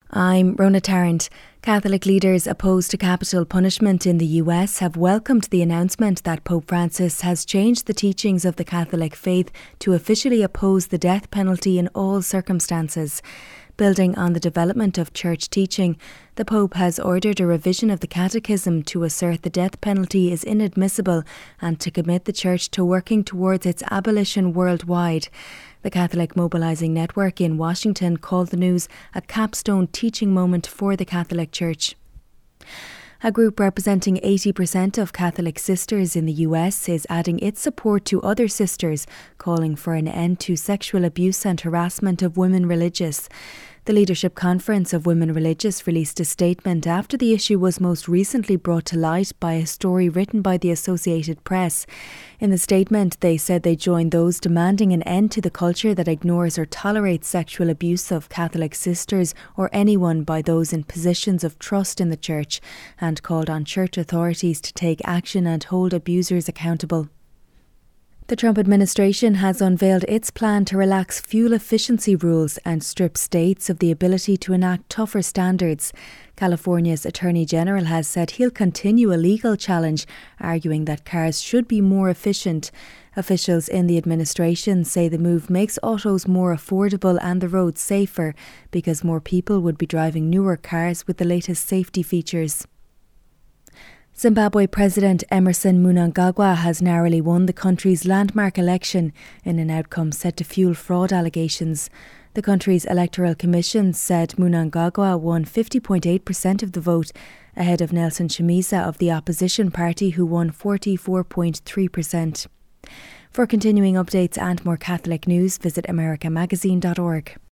I'm Rona Tarrant. Catholic leaders opposed to capital punishment in the US have welcomed the announcement that Pope Francis has changed the teachings of the Catholic faith to officially oppose the death penalty in all circumstances. Building on the development of church teaching, the Pope has ordered a revision of the Catechism to assert the death penalty is inadmissible and to commit the Church to working towards its abolition worldwide. The Catholic Mobilizing Network in Washington called the news a capstone teaching moment for the Catholic Church. A group representing 80% of Catholic sisters in the US is adding its support to other sisters, calling for an end to sexual abuse and harassment of women religious. The Leadership Conference of Women Religious released a statement after the issue was most recently brought to light by a story written by the Associated Press. In the statement, they said they joined those demanding an end to the culture that ignores or tolerates sexual abuse of Catholic sisters or anyone by those in positions of trust in the Church, and called on Church authorities to take action and hold abusers accountable. The Trump administration has unveiled its plan to relax fuel efficiency rules and strip states of the ability to enact tougher standards. California's Attorney General has said he'll continue a legal challenge, arguing that cars should be more efficient. Officials in the administration say the move makes autos more affordable and the roads safer because more people would be driving newer cars with the latest safety features. Zimbabwe President Emmerson Mnangagwa has narrowly won the country's landmark election in an outcome set to fuel fraud allegations. The country's electoral commission said Mnangagwa won 50.8% of the vote, ahead of Nelson Chamisa of the opposition party, who won 44.3%. For continuing updates and more Catholic news, visit americamagazine.org.